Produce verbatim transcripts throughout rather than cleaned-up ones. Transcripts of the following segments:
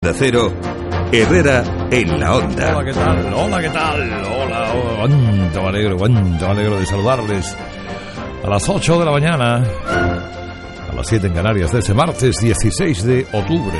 De Cero, Herrera en la Onda. Hola, ¿qué tal? Hola, ¿qué tal? Hola, hola. Cuánto me alegro, cuánto me alegro de saludarles a las ocho de la mañana, a las siete en Canarias, de este martes dieciséis de octubre.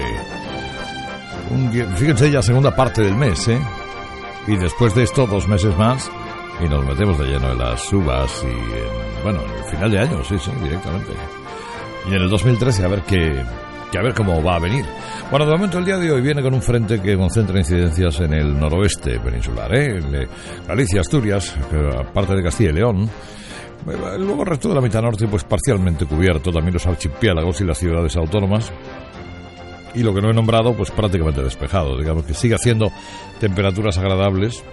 Un, fíjense ya, segunda parte del mes, ¿eh? Y después de esto, dos meses más, y nos metemos de lleno en las uvas y, en, bueno, en el final de año, sí, sí, directamente. Y en el dos mil trece, a ver qué... que a ver cómo va a venir. Bueno, de momento el día de hoy viene con un frente que concentra incidencias en el noroeste peninsular, ¿eh? En Galicia, Asturias, parte de Castilla y León. Luego el resto de la mitad norte, pues parcialmente cubierto, también los archipiélagos y las ciudades autónomas. Y lo que no he nombrado, pues prácticamente despejado. Digamos que sigue haciendo temperaturas agradables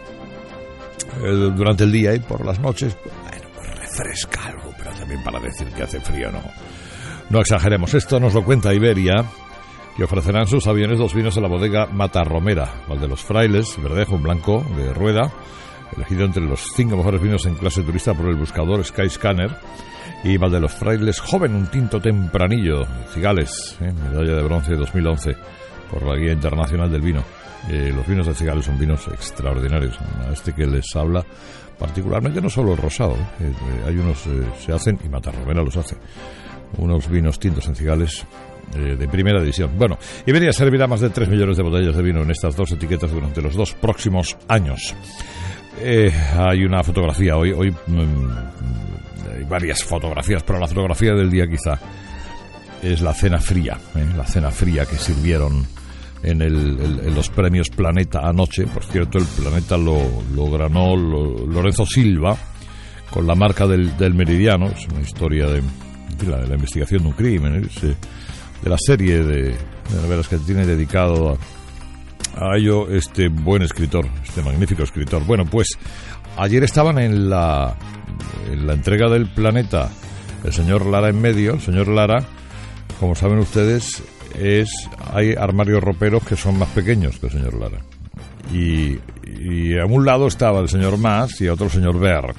eh, durante el día y por las noches, pues, bueno, pues refresca algo, pero también para decir que hace frío, no. No exageremos, esto nos lo cuenta Iberia, que ofrecerán sus aviones dos vinos de la bodega Matarromera, Val de los Frailes, Verdejo, un blanco de rueda, elegido entre los cinco mejores vinos en clase turista por el buscador Skyscanner, y Val de los Frailes Joven, un tinto tempranillo, Cigales, ¿eh? Medalla de bronce de dos mil once por la Guía Internacional del Vino. Eh, los vinos de Cigales son vinos extraordinarios, a este que les habla particularmente, no solo el rosado, ¿eh? Eh, hay unos, eh, se hacen, y Matarromera los hace, unos vinos tintos en Cigales eh, de primera edición. Bueno, Iberia servirá más de tres millones de botellas de vino en estas dos etiquetas durante los dos próximos años. Eh, hay una fotografía hoy, hoy mmm, hay varias fotografías, pero la fotografía del día quizá es la cena fría, eh, la cena fría que sirvieron en, el, el, en los premios Planeta anoche. Por cierto, el Planeta lo, lo ganó lo, Lorenzo Silva con la marca del, del Meridiano. Es una historia de La, de la investigación de un crimen, ¿eh? De la serie de, de novelas que tiene dedicado a, a ello este buen escritor, este magnífico escritor. Bueno, pues ayer estaban en la, en la entrega del Planeta el señor Lara en medio. El señor Lara, como saben ustedes, es hay armarios roperos que son más pequeños que el señor Lara. Y, y a un lado estaba el señor Mas y a otro el señor Bert,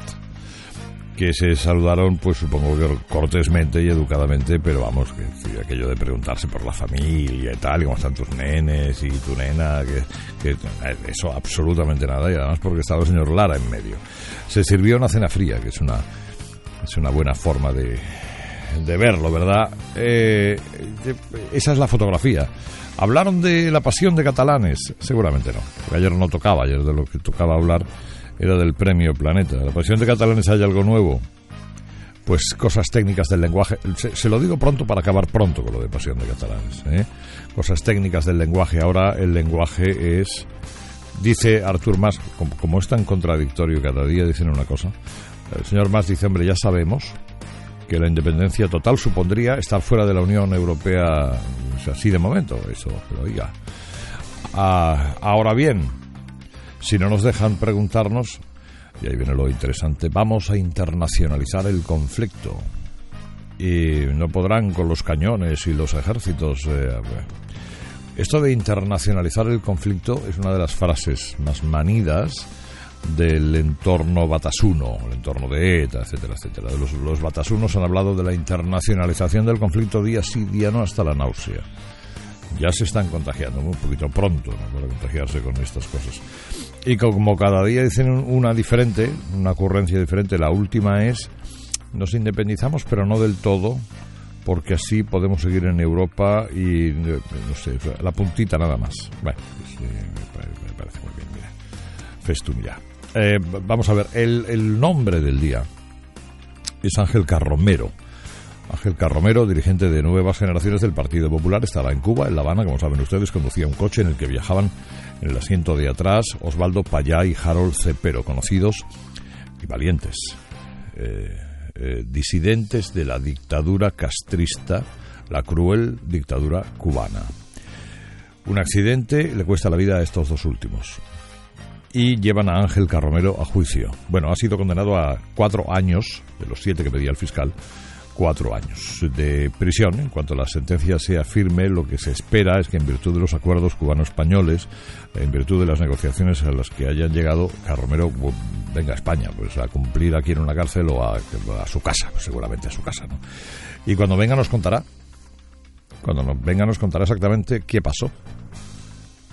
que se saludaron, pues supongo que cortésmente y educadamente, pero vamos, que sí, aquello de preguntarse por la familia y tal, y cómo están tus nenes y tu nena, que, que eso absolutamente nada, y además porque estaba el señor Lara en medio. Se sirvió una cena fría, que es una es una buena forma de, de verlo, ¿verdad? Eh, esa es la fotografía. ¿Hablaron de la pasión de catalanes? Seguramente no, porque ayer no tocaba, ayer de lo que tocaba hablar era del premio Planeta. ¿La pasión de catalanes hay algo nuevo? Pues cosas técnicas del lenguaje. Se, se lo digo pronto para acabar pronto con lo de pasión de catalanes, ¿eh? Cosas técnicas del lenguaje. Ahora el lenguaje es... Dice Artur Mas, como, como es tan contradictorio, cada día dicen una cosa. El señor Mas dice, hombre, ya sabemos que la independencia total supondría estar fuera de la Unión Europea, o sea, así de momento, eso, pero oiga. Ah, ahora bien, si no nos dejan preguntarnos, y ahí viene lo interesante, vamos a internacionalizar el conflicto. Y no podrán con los cañones y los ejércitos. Eh, esto de internacionalizar el conflicto es una de las frases más manidas del entorno batasuno, el entorno de ETA, etcétera, etcétera. Los, los batasunos han hablado de la internacionalización del conflicto día sí, día no, hasta la náusea. Ya se están contagiando, un poquito pronto, ¿no?, para contagiarse con estas cosas. Y como cada día dicen una diferente, una ocurrencia diferente, la última es, nos independizamos pero no del todo, porque así podemos seguir en Europa y, no sé, la puntita nada más. Bueno, pues, eh, me parece muy bien, mira. Festum ya. Eh, vamos a ver, el, el nombre del día es Ángel Carromero. Ángel Carromero, dirigente de nuevas generaciones del Partido Popular, estaba en Cuba, en La Habana, como saben ustedes, conducía un coche en el que viajaban en el asiento de atrás Osvaldo Payá y Harold Cepero, conocidos y valientes, eh, eh, disidentes de la dictadura castrista, la cruel dictadura cubana. Un accidente le cuesta la vida a estos dos últimos y llevan a Ángel Carromero a juicio. Bueno, ha sido condenado a cuatro años, de los siete que pedía el fiscal, cuatro años de prisión. En cuanto la sentencia sea firme, lo que se espera es que en virtud de los acuerdos cubano-españoles, en virtud de las negociaciones a las que hayan llegado, Carromero venga a España, pues a cumplir aquí en una cárcel o a, a su casa, pues seguramente a su casa, ¿no? Y cuando venga nos contará, cuando nos venga nos contará exactamente qué pasó.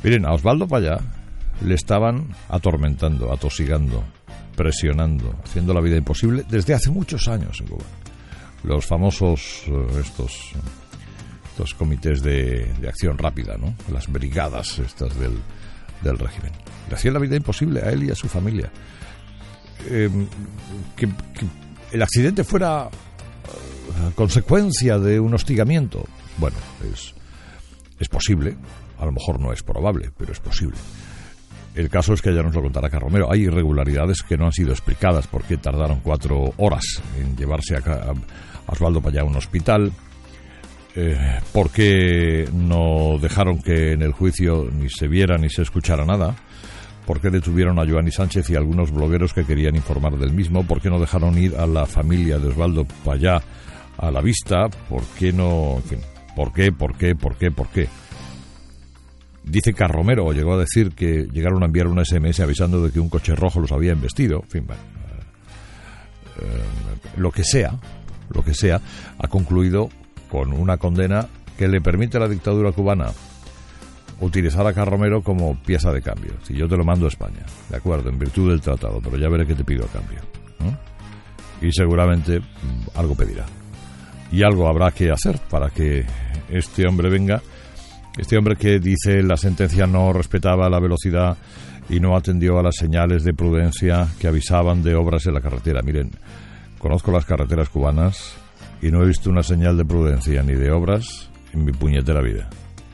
Miren, a Osvaldo Payá le estaban atormentando, atosigando, presionando, haciendo la vida imposible desde hace muchos años en Cuba. Los famosos uh, estos estos comités de, de acción rápida, ¿no? Las brigadas estas del, del régimen. Le hacían la vida imposible a él y a su familia. Eh, que, que el accidente fuera uh, consecuencia de un hostigamiento. Bueno, es, es posible. A lo mejor no es probable, pero es posible. El caso es que ya nos lo contará Carromero. Hay irregularidades que no han sido explicadas. ¿Por qué tardaron cuatro horas en llevarse a, a Osvaldo Payá a un hospital? Eh, ¿Por qué no dejaron que en el juicio ni se viera ni se escuchara nada? ¿Por qué detuvieron a Joanny Sánchez y a algunos blogueros que querían informar del mismo? ¿Por qué no dejaron ir a la familia de Osvaldo Payá a la vista? ¿Por qué no? En fin, ¿por qué? ¿Por qué? ¿Por qué? ¿Por qué? Dice Carromero, o llegó a decir que llegaron a enviar una ese eme ese avisando de que un coche rojo los había embestido. En fin, bueno, eh, eh, lo que sea, lo que sea, ha concluido con una condena que le permite a la dictadura cubana utilizar a Carromero como pieza de cambio. Si yo te lo mando a España, de acuerdo, en virtud del tratado, pero ya veré qué te pido a cambio, ¿no? Y seguramente mmm, algo pedirá. Y algo habrá que hacer para que este hombre venga. Este hombre que dice la sentencia no respetaba la velocidad y no atendió a las señales de prudencia que avisaban de obras en la carretera. Miren, conozco las carreteras cubanas y no he visto una señal de prudencia ni de obras en mi puñetera vida.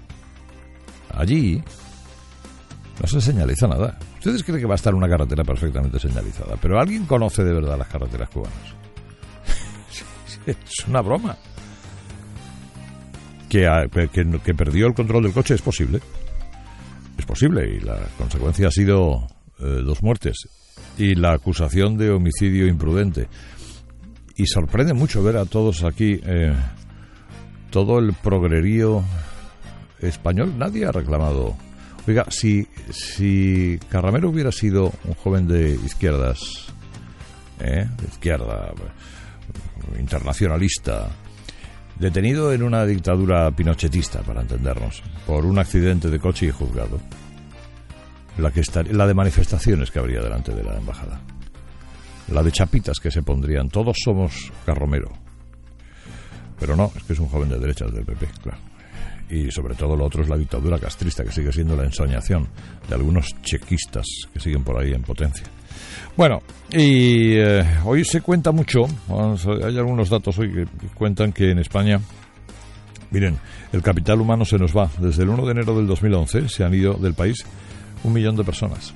Allí no se señaliza nada. Ustedes creen que va a estar una carretera perfectamente señalizada, pero ¿alguien conoce de verdad las carreteras cubanas? Es una broma. Que, que, que perdió el control del coche, es posible. Es posible, y la consecuencia ha sido eh, dos muertes y la acusación de homicidio imprudente. Y sorprende mucho ver a todos aquí, eh, todo el progrerío español. Nadie ha reclamado. Oiga, si, si Carromero hubiera sido un joven de izquierdas, eh, de izquierda, internacionalista, detenido en una dictadura pinochetista, para entendernos, por un accidente de coche y juzgado, la que está, la de manifestaciones que habría delante de la embajada, la de chapitas que se pondrían, todos somos Carromero, pero no, es que es un joven de derechas del pe pe, claro. Y sobre todo lo otro es la dictadura castrista, que sigue siendo la ensoñación de algunos chequistas que siguen por ahí en potencia. Bueno, y eh, hoy se cuenta mucho, hay algunos datos hoy que cuentan que en España, miren, el capital humano se nos va. Desde el uno de enero del dos mil once se han ido del país un millón de personas.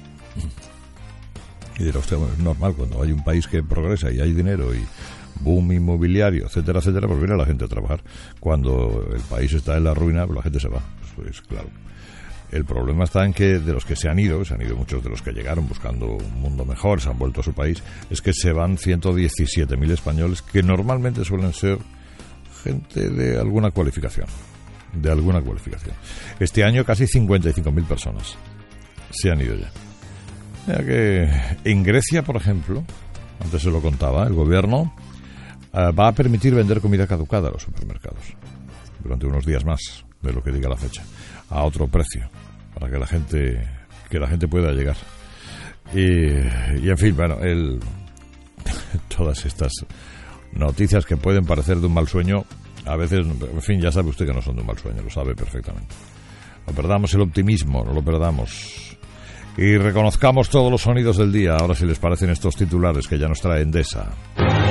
Y dirá usted, bueno, es normal, cuando hay un país que progresa y hay dinero y boom inmobiliario, etcétera, etcétera, pues viene la gente a trabajar. Cuando el país está en la ruina, pues la gente se va, pues claro. El problema está en que de los que se han ido, se han ido muchos de los que llegaron buscando un mundo mejor, se han vuelto a su país, es que se van ciento diecisiete mil españoles que normalmente suelen ser gente de alguna cualificación, de alguna cualificación. Este año casi cincuenta y cinco mil personas se han ido ya. Ya que en Grecia, por ejemplo, antes se lo contaba, el gobierno uh, va a permitir vender comida caducada a los supermercados durante unos días más de lo que diga la fecha, a otro precio, para que la gente que la gente pueda llegar. Y, y en fin, bueno, el, todas estas noticias que pueden parecer de un mal sueño, a veces, en fin, ya sabe usted que no son de un mal sueño, lo sabe perfectamente. No perdamos el optimismo, no lo perdamos. Y reconozcamos todos los sonidos del día, ahora si les parecen estos titulares que ya nos trae Endesa.